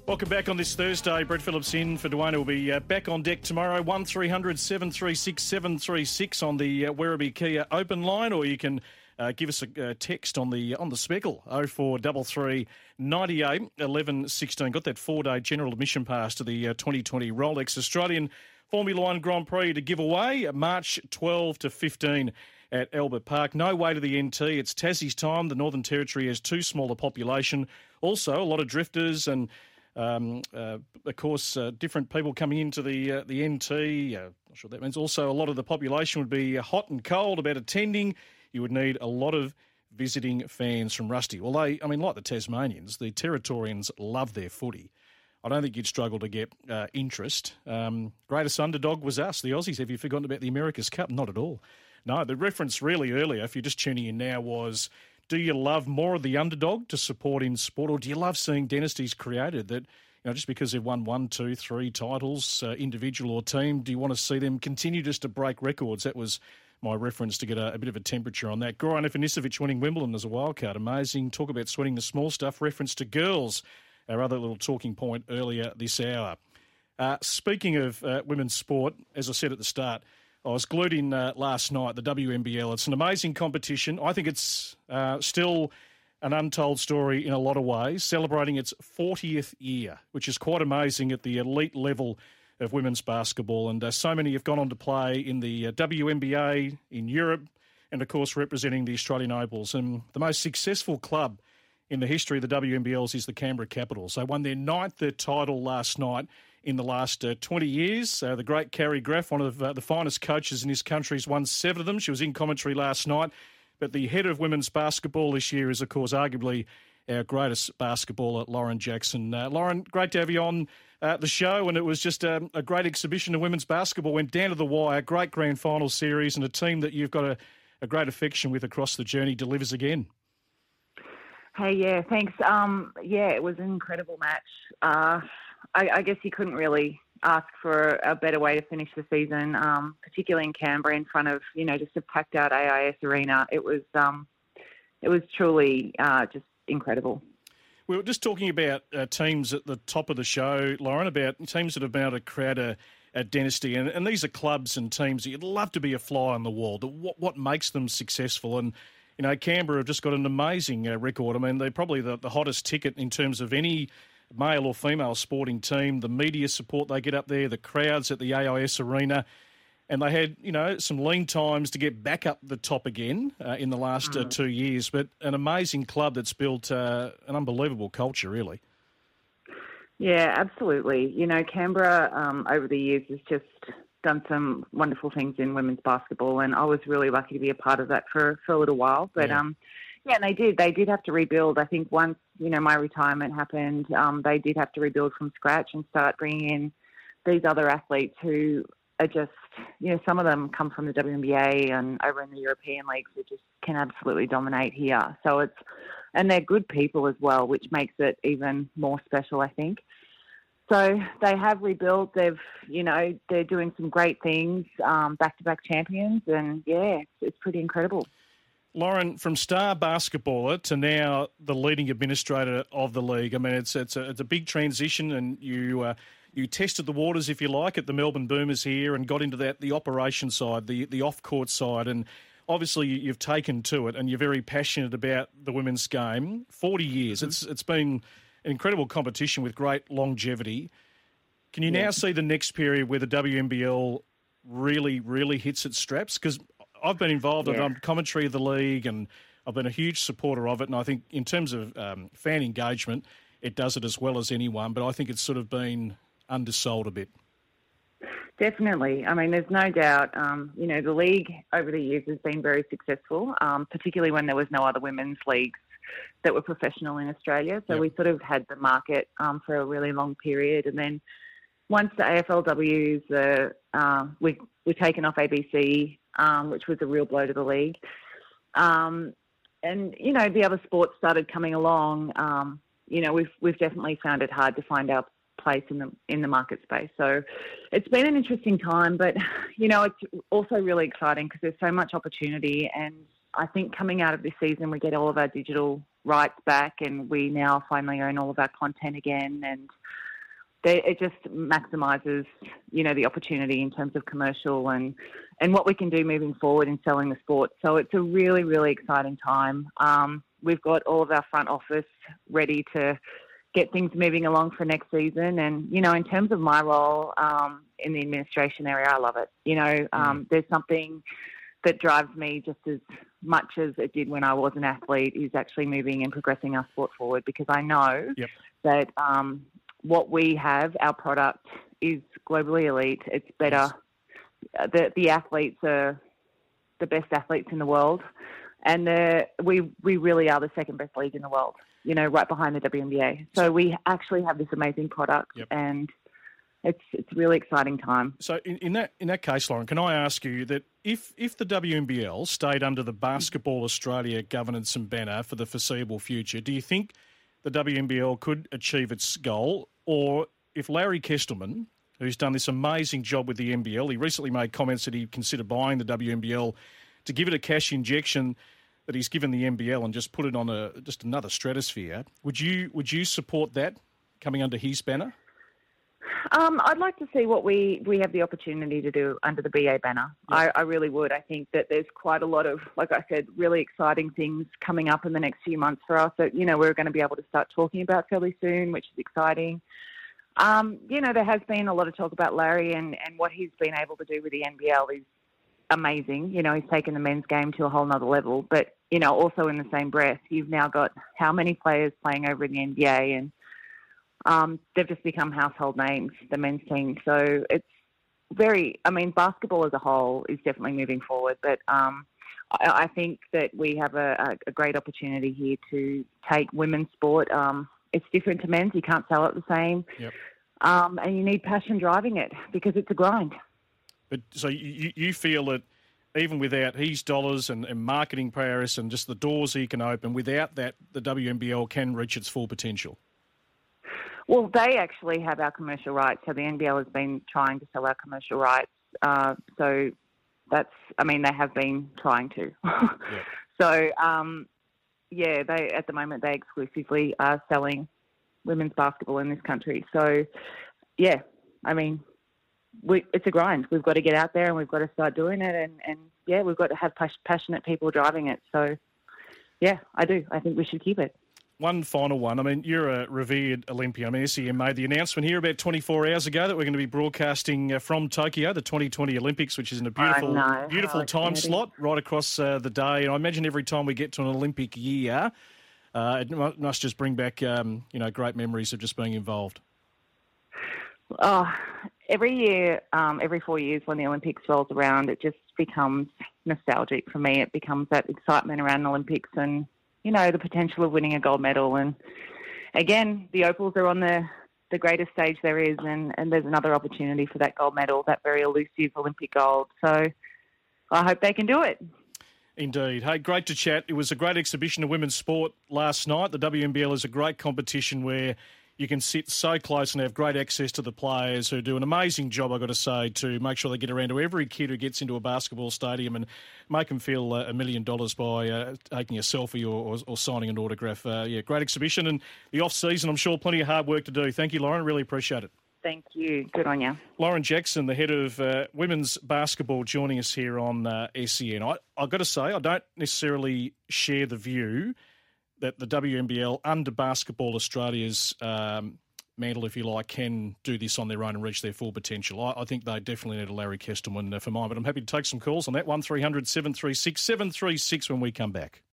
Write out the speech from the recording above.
Welcome back on this Thursday. Brett Phillips in for Dwayne. Will be back on deck tomorrow. 1300 736 736 on the Werribee Kia open line, or you can give us a text on the speckle 0433 98 11 16. Got that 4-day general admission pass to the 2020 Rolex Australian Formula One Grand Prix to give away March 12 to 15 at Albert Park. No way to the NT. It's Tassie's time. The Northern Territory has too small a population. Also, a lot of drifters and of course, different people coming into the NT. Not sure what that means. Also, a lot of the population would be hot and cold about attending. You would need a lot of visiting fans from Rusty. Well, like the Tasmanians, the Territorians love their footy. I don't think you'd struggle to get interest. Greatest underdog was us, the Aussies. Have you forgotten about the America's Cup? Not at all. No, the reference really earlier, if you're just tuning in now, was, do you love more of the underdog to support in sport, or do you love seeing dynasties created that, just because they've won 1, 2, 3 titles, individual or team, do you want to see them continue just to break records? That was my reference to get a bit of a temperature on that. Goran Ivanisevic winning Wimbledon as a wildcard. Amazing. Talk about sweating the small stuff. Reference to girls, our other little talking point earlier this hour. Speaking of women's sport, as I said at the start, I was glued in last night, the WNBL. It's an amazing competition. I think it's still an untold story in a lot of ways, celebrating its 40th year, which is quite amazing at the elite level of women's basketball. And so many have gone on to play in the WNBA, in Europe, and, of course, representing the Australian Opals. And the most successful club in the history of the WNBLs is the Canberra Capitals. They won their 9th title last night in the last 20 years. The great Carrie Graf, one of the finest coaches in this country, has won 7 of them. She was in commentary last night. But the head of women's basketball this year is, of course, arguably our greatest basketballer, Lauren Jackson. Lauren, great to have you on the show, and it was just a great exhibition of women's basketball. Went down to the wire, great grand final series, and a team that you've got a great affection with across the journey delivers again. Hey, yeah, thanks. It was an incredible match. I guess you couldn't really ask for a better way to finish the season, particularly in Canberra in front of, just a packed out AIS arena. It was truly just incredible. We were just talking about teams at the top of the show, Lauren, about teams that have been able to create a dynasty. And these are clubs and teams that you'd love to be a fly on the wall. What makes them successful? And, Canberra have just got an amazing record. I mean, they're probably the hottest ticket in terms of any male or female sporting team, the media support they get up there, the crowds at the AIS arena. And they had, some lean times to get back up the top again in the last 2 years. But an amazing club that's built an unbelievable culture, really. Yeah, absolutely. Canberra over the years has just done some wonderful things in women's basketball, and I was really lucky to be a part of that for a little while. But, and they did. They did have to rebuild. I think once, my retirement happened, they did have to rebuild from scratch and start bringing in these other athletes who are just, some of them come from the WNBA and over in the European leagues who just can absolutely dominate here. So and they're good people as well, which makes it even more special, I think. So they have rebuilt. They're doing some great things, back-to-back champions, and it's pretty incredible. Lauren, from star basketballer to now the leading administrator of the league, I mean, it's a big transition, and you tested the waters, if you like, at the Melbourne Boomers here and got into the operation side, the off-court side, and obviously you've taken to it and you're very passionate about the women's game. 40 years. It's been an incredible competition with great longevity. Can you now see the next period where the WNBL really, really hits its straps? Because I've been involved in commentary of the league and I've been a huge supporter of it. And I think in terms of fan engagement, it does it as well as anyone. But I think it's sort of been undersold a bit. Definitely. I mean, there's no doubt, the league over the years has been very successful, particularly when there was no other women's leagues that were professional in Australia. So we sort of had the market for a really long period. And then once the AFLWs were taken off ABC, which was a real blow to the league, and, the other sports started coming along, we've definitely found it hard to find our place in the market space. So it's been an interesting time, but, it's also really exciting because there's so much opportunity, and I think coming out of this season, we get all of our digital rights back, and we now finally own all of our content again. And it just maximises, the opportunity in terms of commercial and what we can do moving forward in selling the sport. So it's a really, really exciting time. We've got all of our front office ready to get things moving along for next season. And, in terms of my role in the administration area, I love it. There's something that drives me just as much as it did when I was an athlete, is actually moving and progressing our sport forward, because I know that what we have, our product, is globally elite. It's better. The athletes are the best athletes in the world, and we really are the second best league in the world, right behind the WNBA. So we actually have this amazing product, and it's a really exciting time. So in that case, Lauren, can I ask you that if the WNBL stayed under the Basketball Australia governance and banner for the foreseeable future, do you think the WNBL could achieve its goal? Or if Larry Kestelman, who's done this amazing job with the NBL, he recently made comments that he'd consider buying the WNBL to give it a cash injection that he's given the NBL and just put it on just another stratosphere. Would you support that coming under his banner? I'd like to see what we have the opportunity to do under the BA banner. Yep. I really would. I think that there's quite a lot of, like I said, really exciting things coming up in the next few months for us that, we're going to be able to start talking about fairly soon, which is exciting. There has been a lot of talk about Larry and what he's been able to do with the NBL is amazing. He's taken the men's game to a whole nother level. But, also in the same breath, you've now got how many players playing over in the NBA, and they've just become household names, the men's team. So it's basketball as a whole is definitely moving forward. But I think that we have a great opportunity here to take women's sport. It's different to men's. You can't sell it the same. Yep. And you need passion driving it, because it's a grind. But so you feel that even without his dollars and marketing prowess and just the doors he can open, without that, the WNBL can reach its full potential? Well, they actually have our commercial rights. So the NBL has been trying to sell our commercial rights. So they have been trying to. Yep. So, they at the moment they exclusively are selling women's basketball in this country. So, it's a grind. We've got to get out there and we've got to start doing it. And we've got to have passionate people driving it. So, I do. I think we should keep it. One final one. You're a revered Olympian. SEN made the announcement here about 24 hours ago that we're going to be broadcasting from Tokyo, the 2020 Olympics, which is in a beautiful time slot right across the day. And I imagine every time we get to an Olympic year, it must just bring back, great memories of just being involved. Oh, every year, every 4 years when the Olympics rolls around, it just becomes nostalgic for me. It becomes that excitement around the Olympics and the potential of winning a gold medal. And again, the Opals are on the greatest stage there is, and there's another opportunity for that gold medal, that very elusive Olympic gold. So I hope they can do it. Indeed. Hey, great to chat. It was a great exhibition of women's sport last night. The WNBL is a great competition where you can sit so close and have great access to the players who do an amazing job, I've got to say, to make sure they get around to every kid who gets into a basketball stadium and make them feel $1 million by taking a selfie or signing an autograph. Great exhibition. And the off-season, I'm sure, plenty of hard work to do. Thank you, Lauren. Really appreciate it. Thank you. Good on you. Lauren Jackson, the head of women's basketball, joining us here on SEN. I've got to say, I don't necessarily share the view that the WNBL, under Basketball Australia's mantle, if you like, can do this on their own and reach their full potential. I think they definitely need a Larry Kestelman for mine, but I'm happy to take some calls on that. 1300 736 736 when we come back.